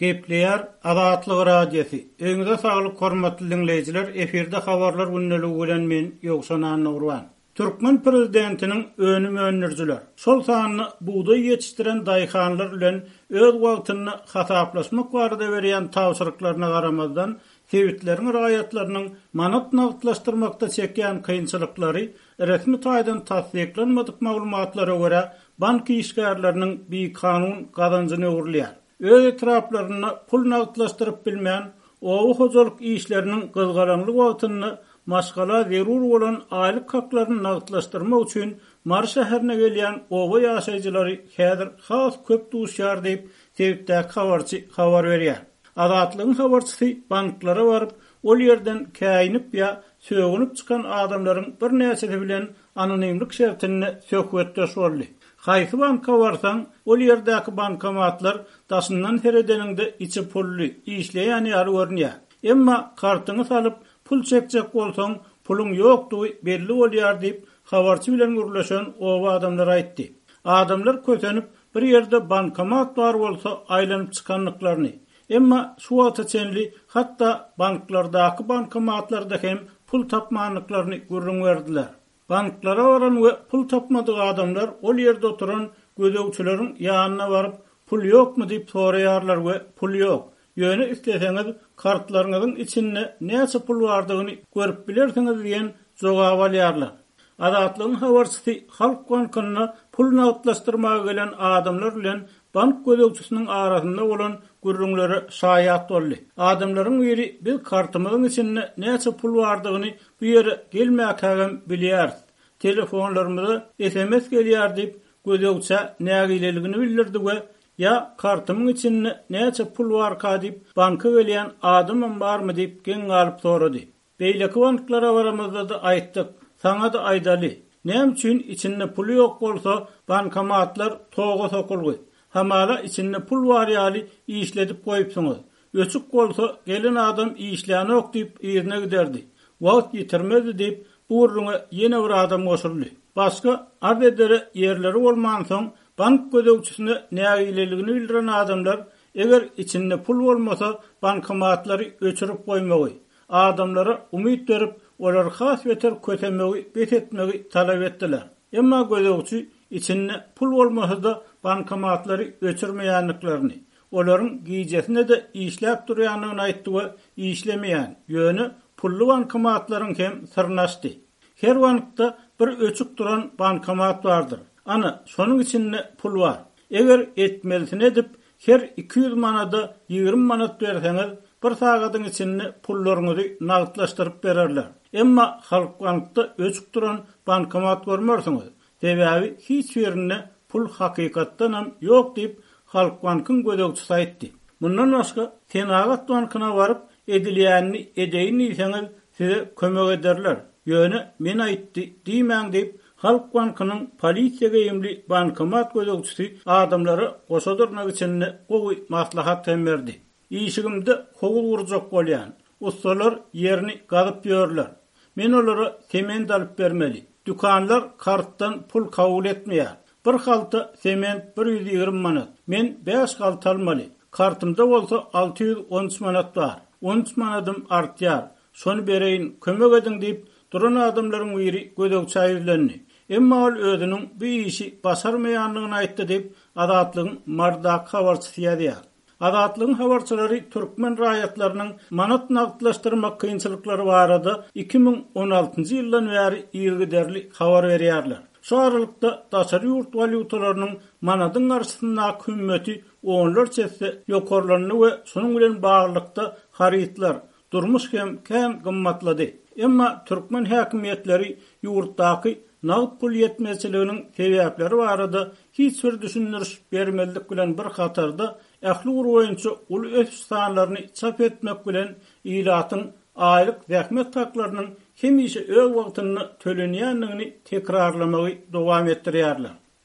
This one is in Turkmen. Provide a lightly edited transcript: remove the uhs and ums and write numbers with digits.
Gepleýär Azatlyk radiosi. Öňüňizde saglyk hormatly dinleýijiler, eferde habarlar günneligi bilen men Ýogsan Nurwan. Türkmen prezidentiniň önüme önürjüler. Şol sanyny buğday ýetişdiren daýhanlar bilen öz wagtyny hasaplaşmak barada berýän tawsyrlyklaryna garamazdan sebitlerin raýatlarynyň manat nagtlaşdyrmakda çekýän kynçylyklary resmi taýdan tasdiklenmedik maglumatlara görä bank işgärleriniň bir kanun gazanjyny öwrülýär. Öz etraplaryny pul nagtlaşdyryp bilmeýän owu hojalyk işleriniň gyzgaranlyk wagtyny maşgala zerur bolan aýlyk haklaryny nagtlaşdyrmak üçin Mar şäherine gelýän owa ýaşaýjylary häzir has köp duşýar diýip sebitdäki habarçy habar berýär. Azatlygyň habarçysy banklara baryp ol ýerden käýinip ýa sögünüp çykan adamlaryň bir näçesi bilen anonimlik şertini söhbetde sorly. Haýsy banka barsaň, ol ýerdäki bankomatlar daşyndan heredeninde içi pully işleýän ýary görnýär. Emma kartyny salyp pul çekjek bolsaň, pulun ýokdugy belli bolýar diýip habarçy bilen gürleşen owa adamlar aýtdy. Adamlar kötenip bir ýerde bankomat bar bolsa aýlanyp çykanlyklaryny, emma şu wagta çenli hatda banklardaky bankomatlarda hem pul tapmanlyklaryny görüň berdiler. Banklara baran we pul tapmadyk adamlar ol ýerde oturan gödäwçileriň ýanyna baryp pul ýokmy diýip soraýarlar we pul ýok. Ýöne isteseňiz kartlaryňyzyň içinde näçe pul bardygyny görüp bilersiňiz diýen jogap alýarlar. Azatlygyň habarçysy Halk Bankyna pul nagtlaşdyrmaga gelen adamlar bilen bank gödäwçisiniň arasynda bolan gürrüňleri şaýat boldy. Adamlaryň biri bir kartymyzyň içinde näçe pul bardygyny bu ýere gelmäkägem bilýär. Telefonlarymyza SMS gelýär diýip gödäwçi nägileligini bildirdi we ya kartymyň içinde näçe pul bar diýip banka gelýän adamym barmy diýip geň alyp sorady. Beýleki banklara baramazda da aýtdyk. Saňa da aýdaly. Näme üçin içinde pul ýok bolsa bankomatlar toga sokulgy. Hamala içinde pul bar ýaly işledip goýupsyňyz. Öçük bolsa gelen adam işläni ok diýip ýerine giderdi. Wagt ýetirmedi diýip bu uruna ýene bir adam goşurly. Başga ardedere ýerleri bolman soň bank gödäwçisine nägileligini bildiren adamlar eger içinde pul bolmasa bankomatlary öçürüp goýmagy, adamlara umyt berip olar has beter kötemegi betetmegi talap etdiler. Emma gödäwçi içinde pul bolmasa da bankomatlary öçürmeýänliklaryny, olaryň giýjesine de işläp durýanyny aýtdy we işlemeýän ýöne pullu bankomatlaryň hem sırnaşdy. Her bankda bir öçük duran bankomat bardyr. Ana şonuň içinde pul bar. Eger etmelisini edip her 200 manada 20 manat berseňiz bir sagatyň içinde pullaryňyzy nagtlaşdyryp bererler. Emma Halk Bankda öçük duran bankomat görmersiňiz. Sebäbi hiç ýerine pul hakykatdan hem ýok diýip Halk Bankyň gödäwçisi aýtdy. Mundan başga Senagat Bankyna baryp edilýänini edeýin diýseňiz size kömek ederler. Ýöne men aýtdy diýmäň diýip Halk Bankynyň polisiýa geýimli bankomat gödäwçisi adamlara goşadyrnak içinde gowy maslahat berdi. İşigimde howul urjak bolýan. Ustalar ýerini gazyp ýörler. Men olara sement alyp bermeli. Dükanlar kartdan pul kabul etmeýär. Bir halta sement 120 manat. Men 5 halta almaly. Kartymda bolsa 613 manat bar. 13 manatym artýar. Şonu bereýin, kömek edin diýip duran adamlaryň biri gödäwçi aýylandy. Emma ol özüniň bu işi başarmaýanlygyny aýtdy diýip Azatlygyň mardak habarçysy ýazýar. Azatlygyň habarçylary türkmen raýatlarynyň manat nagtlaşdyrmak kynçylyklary barada 2016-njy ýyldan bäri ýygyderli habar berýärler. Şu aralykda daşary ýurt walutalarynyň manadyň garşysynda kıymeti onlar çetse ýokarlanyny we şonuň bilen baglykda haritlar durmuş hem kän gymmatlady. Emma türkmen häkimetleri ýurtdaky nagd pul ýetmezçiliginiň sebäpleri barada hiç bir düşündürüş bermelik bilen bir hatarda ähli boýunça ul öz sanlaryny çap etmek bilen ýylatyň aýlyk zähmet haklarynyň hemişe öz wagtyny tölenýänligini tekrarlamagy dowam etdirýärler.